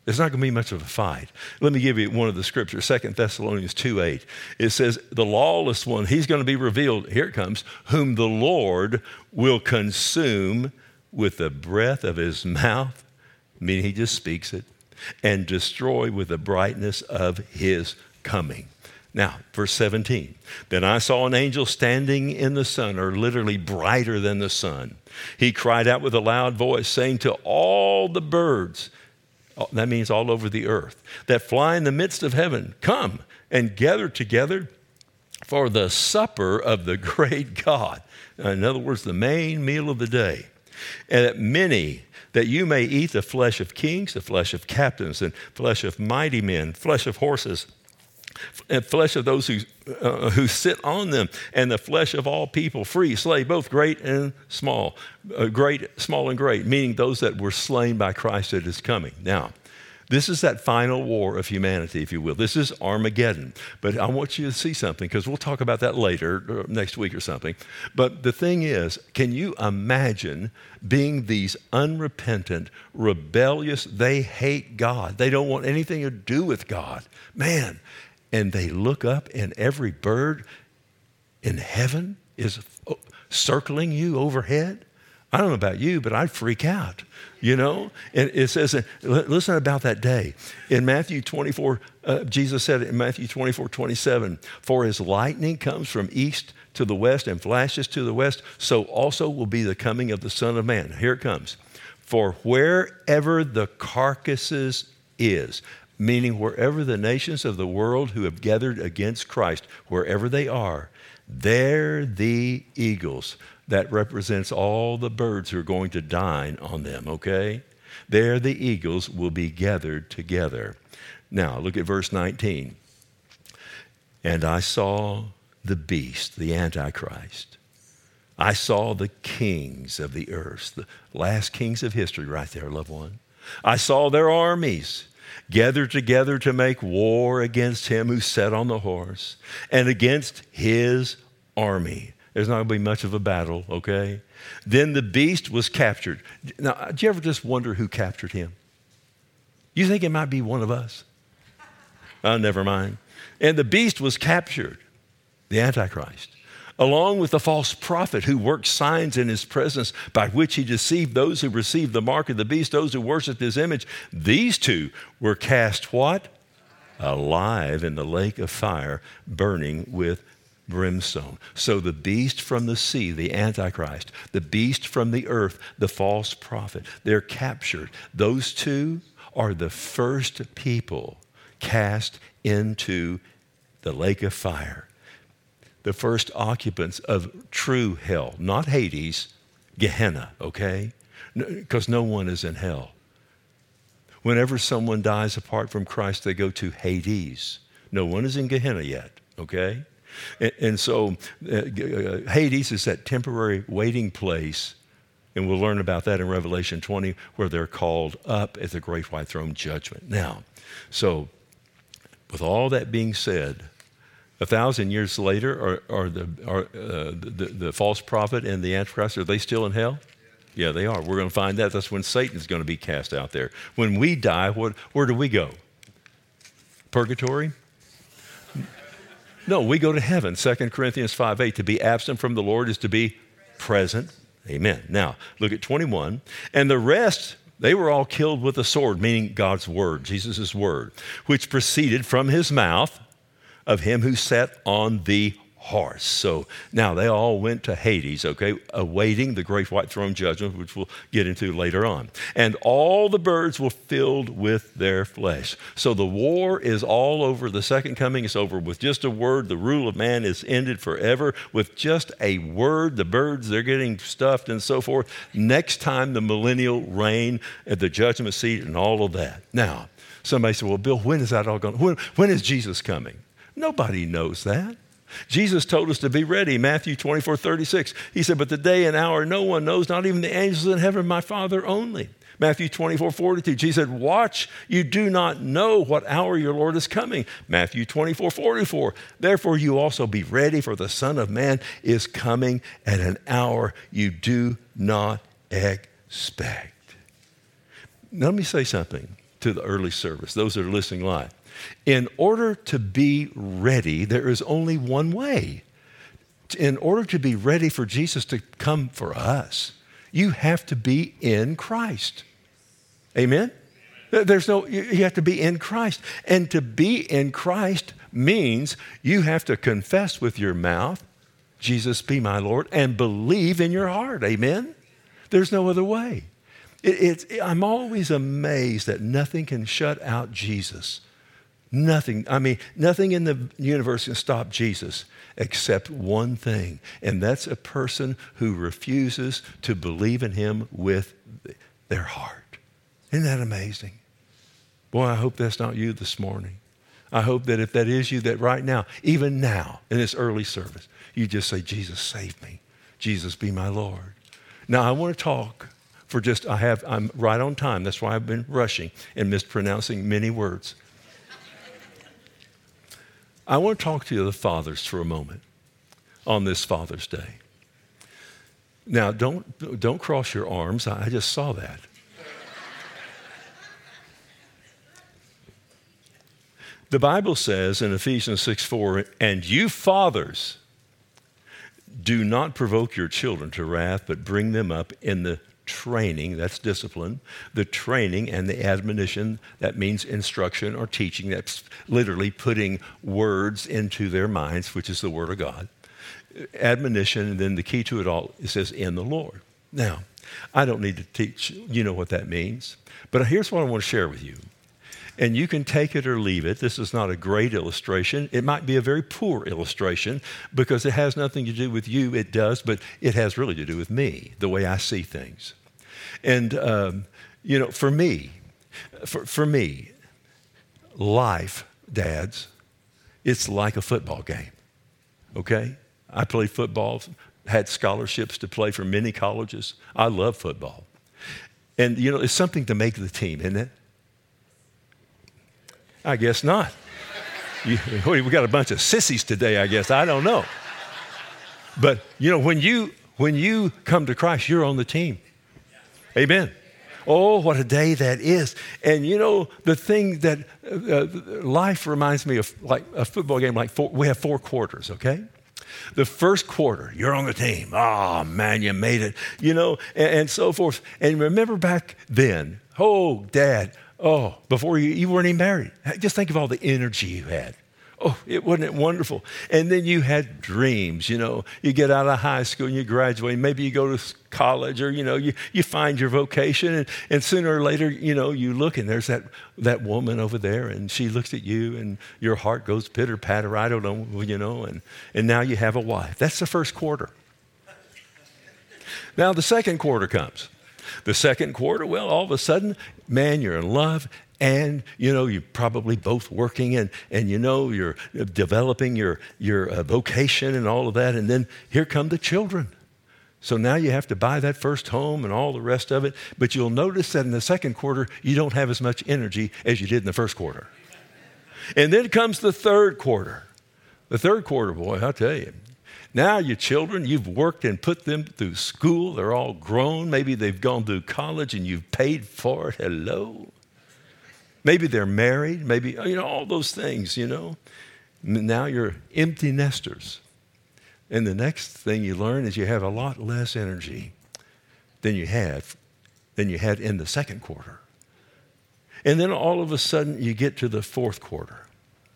There's not going to be much of a fight. Let me give you one of the scriptures, Second Thessalonians two eight. It says, the lawless one, he's going to be revealed, here it comes, whom the Lord will consume with the breath of his mouth, meaning he just speaks it, and destroy with the brightness of his coming. Now, verse seventeen, then I saw an angel standing in the sun, or literally brighter than the sun. He cried out with a loud voice, saying to all the birds, that means all over the earth, that fly in the midst of heaven, come and gather together for the supper of the great God. In other words, the main meal of the day. And that many, that you may eat the flesh of kings, the flesh of captains, and flesh of mighty men, flesh of horses, and flesh of those who uh, who sit on them, and the flesh of all people, free, slave, both great and small, uh, great, small and great, meaning those that were slain by Christ that is coming. Now, this is that final war of humanity, if you will. This is Armageddon. But I want you to see something, because we'll talk about that later, or next week or something. But the thing is, can you imagine being these unrepentant, rebellious, they hate God. They don't want anything to do with God. Man, and they look up and every bird in heaven is circling you overhead. I don't know about you, but I'd freak out, you know? And it says, listen about that day. In Matthew twenty-four, uh, Jesus said in Matthew twenty-four, twenty-seven, for as lightning comes from east to the west and flashes to the west, so also will be the coming of the Son of Man. Here it comes. For wherever the carcasses is, meaning wherever the nations of the world who have gathered against Christ, wherever they are, there the eagles, that represents all the birds who are going to dine on them, okay? There the eagles will be gathered together. Now, look at verse nineteen. And I saw the beast, the Antichrist. I saw the kings of the earth, the last kings of history right there, loved one. I saw their armies gathered together to make war against him who sat on the horse and against his army. There's not going to be much of a battle, okay? Then the beast was captured. Now, did you ever just wonder who captured him? You think it might be one of us? Oh, never mind. And the beast was captured, the Antichrist, along with the false prophet who worked signs in his presence by which he deceived those who received the mark of the beast, those who worshiped his image. These two were cast what? Alive in the lake of fire, burning with brimstone. So the beast from the sea, the Antichrist, the beast from the earth, the false prophet, they're captured. Those two are the first people cast into the lake of fire. The first occupants of true hell, not Hades, Gehenna, okay? Because no one is in hell. Whenever someone dies apart from Christ, they go to Hades. No one is in Gehenna yet, okay? And, and so uh, Hades is that temporary waiting place, and we'll learn about that in Revelation twenty, where they're called up at the great white throne judgment. Now, so with all that being said, a thousand years later, are, are, the, are uh, the, the false prophet and the Antichrist, are they still in hell? Yeah, they are. We're going to find that. That's when Satan's going to be cast out there. When we die, what, where do we go? Purgatory? No, we go to heaven. Second Corinthians five eight, to be absent from the Lord is to be present. Amen. Now, look at twenty-one. And the rest, they were all killed with a sword, meaning God's word, Jesus' word, which proceeded from his mouth of him who sat on the horse. So now they all went to Hades, okay, awaiting the great white throne judgment, which we'll get into later on. And all the birds were filled with their flesh. So the war is all over. The second coming is over with just a word. The rule of man is ended forever with just a word. The birds, they're getting stuffed and so forth. Next time, the millennial reign at the judgment seat and all of that. Now, somebody said, well, Bill, when is that all going? When, when is Jesus coming? Nobody knows that. Jesus told us to be ready. Matthew twenty-four thirty-six. He said, but the day and hour no one knows, not even the angels in heaven, my Father only. Matthew twenty-four forty-two. Jesus said, watch, you do not know what hour your Lord is coming. Matthew twenty-four forty-four. Therefore you also be ready, for the Son of Man is coming at an hour you do not expect. Now, let me say something to the early service, those that are listening live. In order to be ready, there is only one way. In order to be ready for Jesus to come for us, you have to be in Christ. Amen? There's no, you have to be in Christ. And to be in Christ means you have to confess with your mouth, Jesus be my Lord, and believe in your heart. Amen? There's no other way. It, it's, I'm always amazed that nothing can shut out Jesus. Nothing, I mean, nothing in the universe can stop Jesus except one thing, and that's a person who refuses to believe in him with their heart. Isn't that amazing? Boy, I hope that's not you this morning. I hope that if that is you, that right now, even now, in this early service, you just say, Jesus, save me. Jesus, be my Lord. Now, I want to talk for just, I have, I'm right on time. That's why I've been rushing and mispronouncing many words. I want to talk to the fathers for a moment on this Father's Day. Now, don't, don't cross your arms. I just saw that. The Bible says in Ephesians six four, and you fathers, do not provoke your children to wrath, but bring them up in the training, that's discipline, the training and the admonition, that means instruction or teaching, that's literally putting words into their minds, which is the Word of God. Admonition, and then the key to it all, it says, in the Lord. Now, I don't need to teach, you know what that means, but here's what I want to share with you. And you can take it or leave it. This is not a great illustration. It might be a very poor illustration because it has nothing to do with you. It does, but it has really to do with me, the way I see things. And, um, you know, for me, for, for me, life, dads, it's like a football game, okay? I played football, had scholarships to play for many colleges. I love football. And, you know, it's something to make the team, isn't it? I guess not. You, we got a bunch of sissies today, I guess. I don't know. But, you know, when you when you come to Christ, you're on the team. Amen. Oh, what a day that is. And, you know, the thing that uh, life reminds me of, like a football game, like four, we have four quarters, okay? The first quarter, you're on the team. Oh, man, you made it, you know, and, and so forth. And remember back then, oh, Dad, oh, before you, you weren't even married. Just think of all the energy you had. Oh, it wasn't it wonderful? And then you had dreams, you know. You get out of high school and you graduate. Maybe you go to college or, you know, you, you find your vocation. And, and sooner or later, you know, you look and there's that, that woman over there and she looks at you and your heart goes pitter-patter. I don't know, you know, and, and now you have a wife. That's the first quarter. Now the second quarter comes. The second quarter, well, all of a sudden, man, you're in love and, you know, you're probably both working and, and you know, you're developing your, your uh, vocation and all of that. And then here come the children. So now you have to buy that first home and all the rest of it. But you'll notice that in the second quarter, you don't have as much energy as you did in the first quarter. And then comes the third quarter. The third quarter, boy, I'll tell you. Now your children, you've worked and put them through school. They're all grown. Maybe they've gone through college and you've paid for it. Hello. Maybe they're married. Maybe, you know, all those things, you know. Now you're empty nesters. And the next thing you learn is you have a lot less energy than you had, than you had in the second quarter. And then all of a sudden you get to the fourth quarter.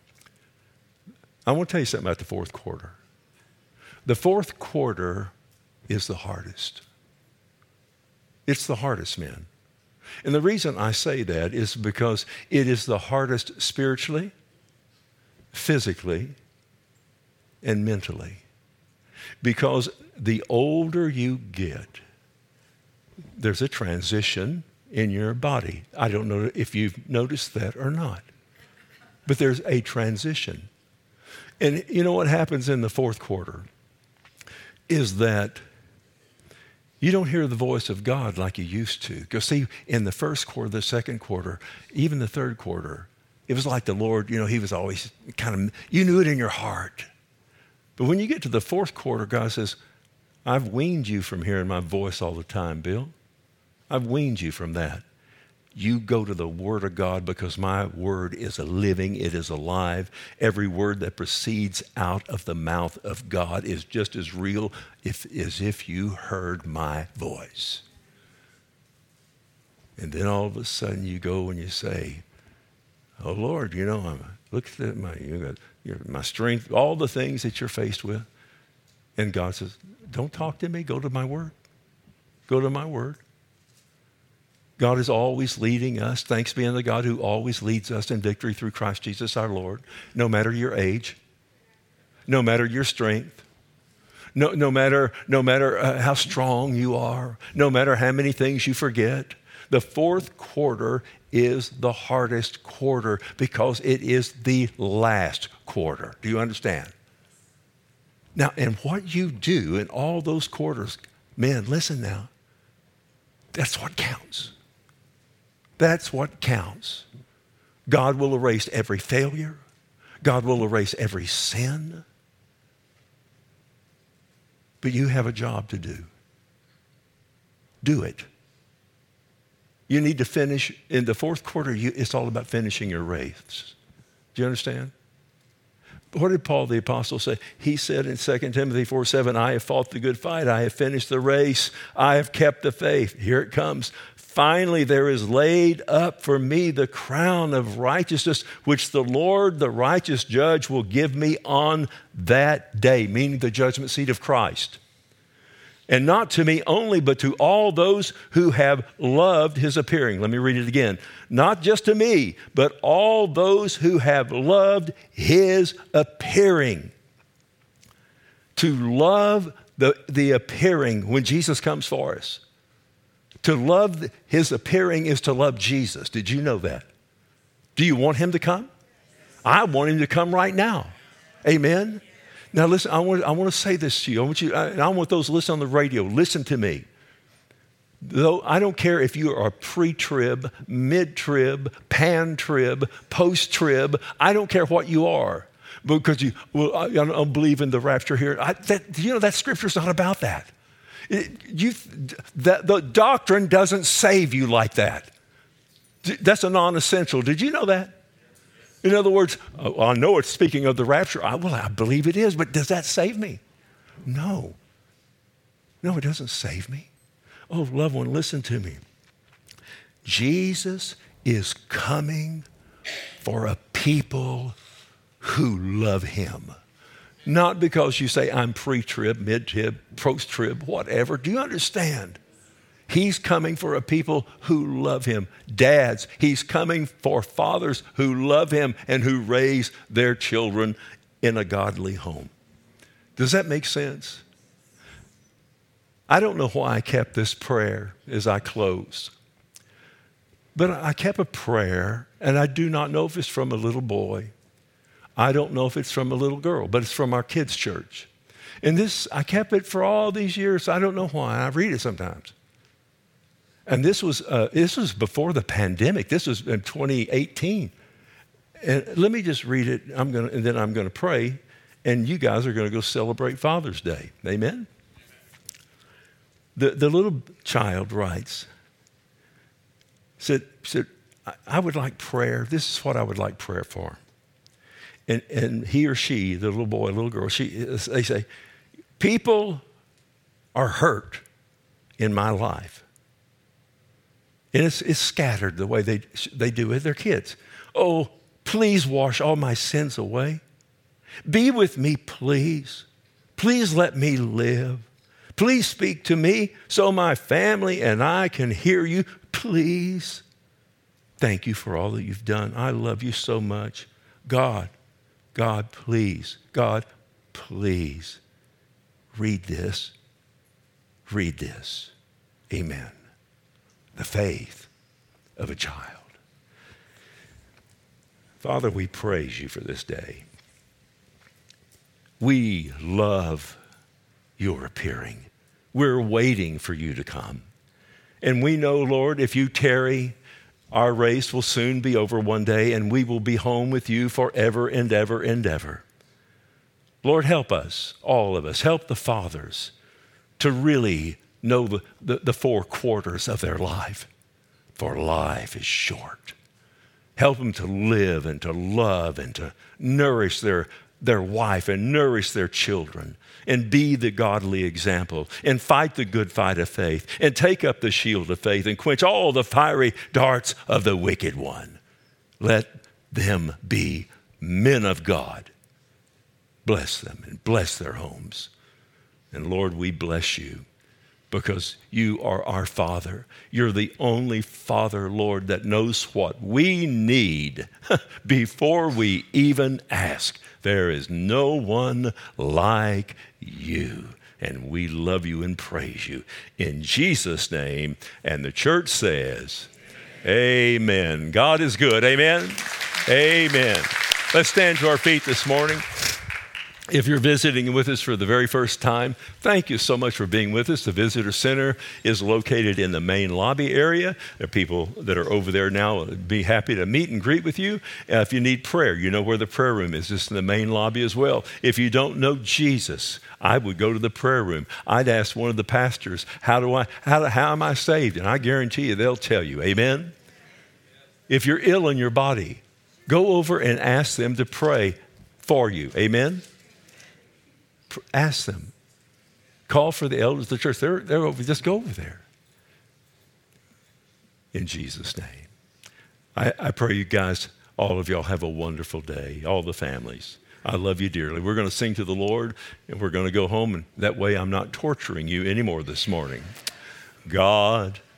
I want to tell you something about the fourth quarter. The fourth quarter is the hardest. It's the hardest, men. And the reason I say that is because it is the hardest spiritually, physically, and mentally. Because the older you get, there's a transition in your body. I don't know if you've noticed that or not, but there's a transition. And you know what happens in the fourth quarter is that you don't hear the voice of God like you used to. Because see, in the first quarter, the second quarter, even the third quarter, it was like the Lord, you know, he was always kind of, you knew it in your heart. But when you get to the fourth quarter, God says, I've weaned you from hearing my voice all the time, Bill. I've weaned you from that. You go to the Word of God, because my Word is a living, it is alive. Every word that proceeds out of the mouth of God is just as real if, as if you heard my voice. And then all of a sudden you go and you say, oh, Lord, you know, I'm, look at my, you got, your, my strength, all the things that you're faced with. And God says, don't talk to me, go to my Word. Go to my Word. God is always leading us. Thanks be unto God who always leads us in victory through Christ Jesus our Lord. No matter your age, no matter your strength, no, no matter, no matter uh, how strong you are, no matter how many things you forget. The fourth quarter is the hardest quarter because it is the last quarter. Do you understand? Now, and what you do in all those quarters, men, listen now, that's what counts. That's what counts. God will erase every failure. God will erase every sin. But you have a job to do. Do it. You need to finish. In the fourth quarter, you, it's all about finishing your race. Do you understand? What did Paul the Apostle say? He said in Second Timothy four seven, I have fought the good fight. I have finished the race. I have kept the faith. Here it comes. Finally, there is laid up for me the crown of righteousness, which the Lord, the righteous judge, will give me on that day, meaning the judgment seat of Christ. And not to me only, but to all those who have loved his appearing. Let me read it again. Not just to me, but all those who have loved his appearing. To love the, the appearing when Jesus comes for us. To love his appearing is to love Jesus. Did you know that? Do you want him to come? I want him to come right now. Amen? Now listen, I want, I want to say this to you. I want you, I, I want those listening on the radio, listen to me. Though I don't care if you are pre-trib, mid-trib, pan-trib, post-trib, I don't care what you are. Because you, well, I, I don't believe in the rapture here. I, that, you know, that scripture's not about that. It, you, that. The doctrine doesn't save you like that. That's a non-essential. Did you know that? In other words, oh, I know it's speaking of the rapture. I, well, I believe it is, but does that save me? No. No, it doesn't save me. Oh, loved one, listen to me. Jesus is coming for a people who love him. Not because you say, I'm pre-trib, mid-trib, post-trib, whatever. Do you understand? He's coming for a people who love him. Dads, he's coming for fathers who love him and who raise their children in a godly home. Does that make sense? I don't know why I kept this prayer as I close. But I kept a prayer, and I do not know if it's from a little boy. I don't know if it's from a little girl, but it's from our kids' church. And this, I kept it for all these years. I don't know why. I read it sometimes. And this was uh, this was before the pandemic. This was in twenty eighteen. And let me just read it. I'm gonna, and then I'm going to pray. And you guys are going to go celebrate Father's Day. Amen? The, the little child writes, said, said, I would like prayer. This is what I would like prayer for. And, and he or she, the little boy, little girl, she, they say, people are hurt in my life. And it's, it's scattered the way they, they do with their kids. Oh, please wash all my sins away. Be with me, please. Please let me live. Please speak to me so my family and I can hear you. Please. Thank you for all that you've done. I love you so much. God, God, please. God, please. Read this. Read this. Amen. The faith of a child. Father, we praise you for this day. We love your appearing. We're waiting for you to come. And we know, Lord, if you tarry, our race will soon be over one day, and we will be home with you forever and ever and ever. Lord, help us, all of us, help the fathers to really know the, the, the four quarters of their life. for life is short. Help them to live and to love and to nourish their, their wife and nourish their children and be the godly example and fight the good fight of faith and take up the shield of faith and quench all the fiery darts of the wicked one. Let them be men of God. Bless them and bless their homes. And Lord, we bless you because you are our Father. You're the only Father, Lord, that knows what we need before we even ask. There is no one like you. And we love you and praise you. In Jesus' name, and the church says, amen. God is good. Amen. Amen. Let's stand to our feet this morning. If you're visiting with us for the very first time, thank you so much for being with us. The Visitor Center is located in the main lobby area. There are people that are over there now. I'd be happy to meet and greet with you. Uh, if you need prayer, you know where the prayer room is. It's in the main lobby as well. If you don't know Jesus, I would go to the prayer room. I'd ask one of the pastors, how do I, how, how am I saved? And I guarantee you they'll tell you, amen? If you're ill in your body, go over and ask them to pray for you, amen? Ask them. Call for the elders of the church. They're, they're over. Just go over there. In Jesus' name. I, I pray you guys, all of y'all, have a wonderful day. All the families. I love you dearly. We're going to sing to the Lord, and we're going to go home, and that way I'm not torturing you anymore this morning. God